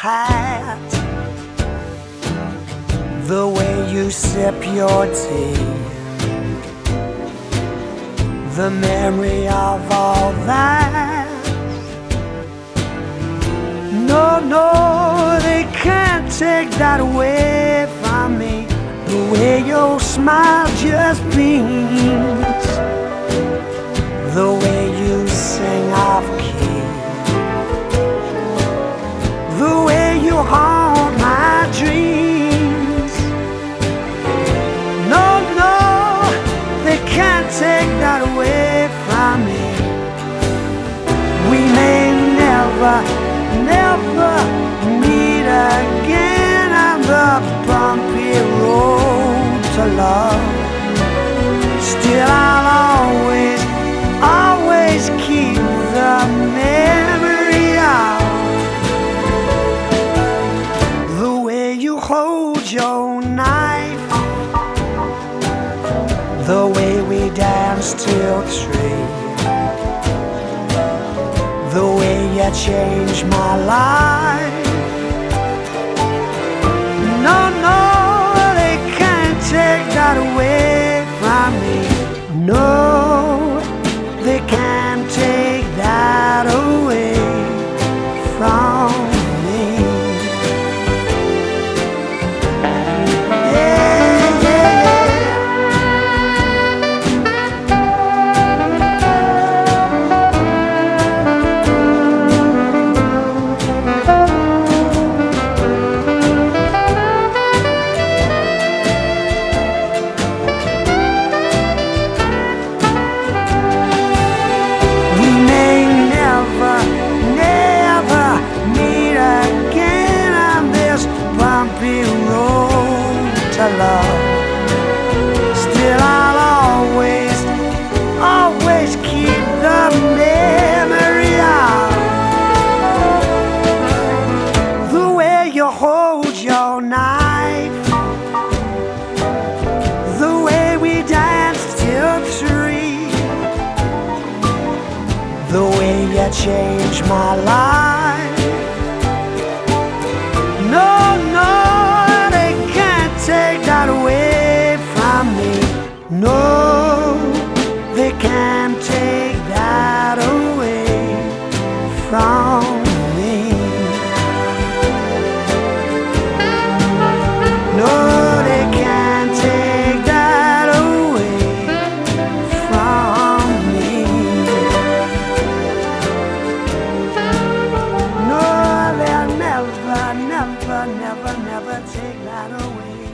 hat, the way you sip your tea, the memory of all that. No, no, they can't take that away from me. The way your smile just beams, the way you sing off key, the way you haunt my dreams. No, no, they can't take that away from me. We may never meet again on the bumpy road to love. Still I'll always keep the memory of the way you hold your knife, the way we danced till 3, the way you changed my life. No, no, they can't take that away from me. No, they can't take that away from me. Yeah, yeah, yeah. Love. Still I'll always keep the memory of the way you hold your knife, the way we danced till 3, the way you changed my life. No, no, take that away from me. No, they can't take that away from me. No, they can't take that away from me. No, they'll never take that away.